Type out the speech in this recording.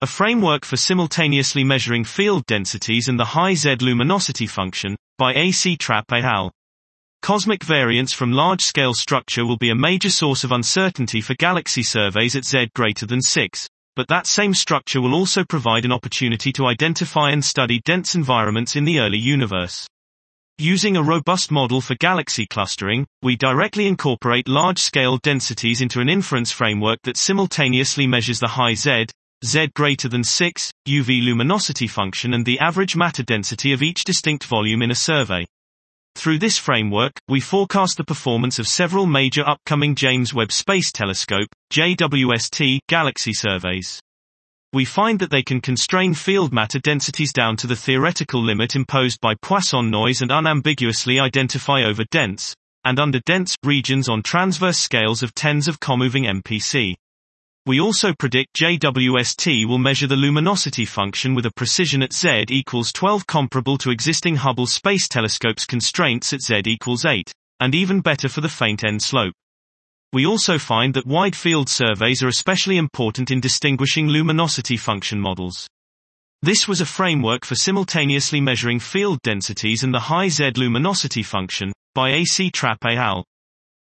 A framework for simultaneously measuring field densities and the high Z luminosity function, by A.C. Trapp et al. Cosmic variance from large-scale structure will be a major source of uncertainty for galaxy surveys at Z greater than 6, but that same structure will also provide an opportunity to identify and study dense environments in the early universe. Using a robust model for galaxy clustering, we directly incorporate large-scale densities into an inference framework that simultaneously measures the high Z, Z greater than 6, UV luminosity function and the average matter density of each distinct volume in a survey. Through this framework, we forecast the performance of several major upcoming James Webb Space Telescope, JWST, galaxy surveys. We find that they can constrain field matter densities down to the theoretical limit imposed by Poisson noise and unambiguously identify over-dense, and under-dense, regions on transverse scales of tens of comoving MPC. We also predict JWST will measure the luminosity function with a precision at Z equals 12 comparable to existing Hubble Space Telescope's constraints at Z equals 8, and even better for the faint end slope. We also find that wide field surveys are especially important in distinguishing luminosity function models. This was a framework for simultaneously measuring field densities and the high Z luminosity function, by A.C. Trapp et al.